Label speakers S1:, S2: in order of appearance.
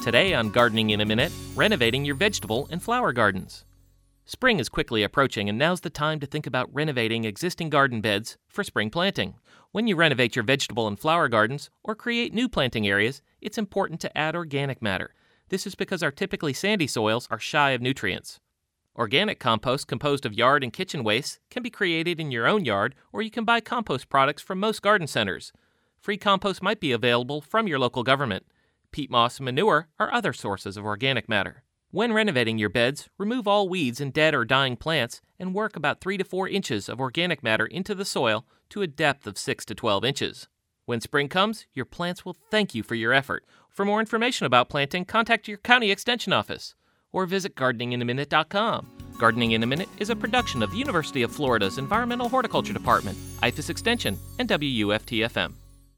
S1: Today on Gardening in a Minute, renovating your vegetable and flower gardens. Spring is quickly approaching, and now's the time to think about renovating existing garden beds for spring planting. When you renovate your vegetable and flower gardens or create new planting areas, it's important to add organic matter. This is because our typically sandy soils are shy of nutrients. Organic compost composed of yard and kitchen waste can be created in your own yard, or you can buy compost products from most garden centers. Free compost might be available from your local government. Peat moss and manure are other sources of organic matter. When renovating your beds, remove all weeds and dead or dying plants and work about 3 to 4 inches of organic matter into the soil to a depth of 6 to 12 inches. When spring comes, your plants will thank you for your effort. For more information about planting, contact your county extension office or visit gardeninginaminute.com. Gardening in a Minute is a production of the University of Florida's Environmental Horticulture Department, IFAS Extension, and WUFT-FM.